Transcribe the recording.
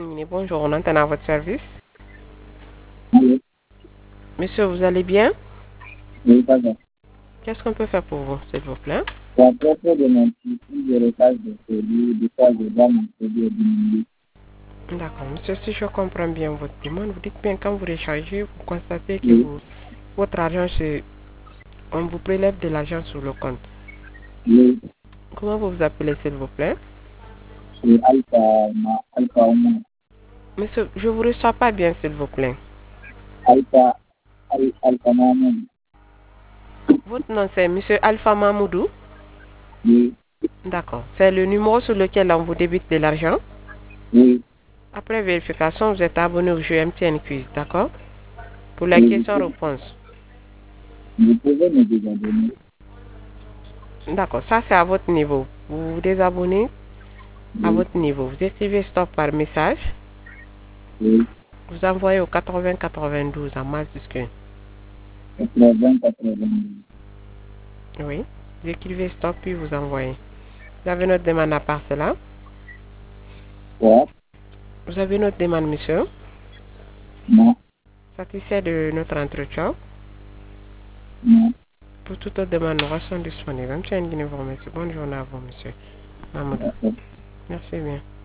Bonjour, on entend à votre service. Oui, Monsieur, vous allez bien? oui, ça va. Qu'est-ce qu'on peut faire pour vous, s'il vous plaît? C'est à propos de mon petit de recherche de produits, de quoi je dois mon produit diminuer. D'accord, monsieur, si je comprends bien votre demande, vous dites bien quand vous rechargez, vous constatez que Oui, votre argent, on vous prélève de l'argent sur le compte. oui, Comment vous vous appelez, s'il vous plaît? c'est Alpha Oman. Monsieur, je ne vous reçois pas bien, s'il vous plaît. Alpha, Alpha Maman. Votre nom, c'est monsieur Alpha Mahmoudou? Oui, D'accord. C'est le numéro sur lequel on vous débite de l'argent. oui, Après vérification, vous êtes abonné au jeu MTN Quiz, d'accord? Pour la oui, question-réponse. vous pouvez me désabonner. D'accord, ça c'est à votre niveau. Vous vous désabonnez à Oui, votre niveau. Vous écrivez stop par message. oui, Vous envoyez au 80 92 en majuscule. 80, 80. Oui. Vous écrivez stop puis vous envoyez. Vous avez notre demande à part cela. Quoi? Vous avez notre demande, monsieur. Non, Satisfait de notre entretien. non. Pour toute autre demande, nous restons disponibles. Monsieur Nguyen vous remercie. Bonne journée à vous, monsieur Mamadou. D'accord. Merci bien.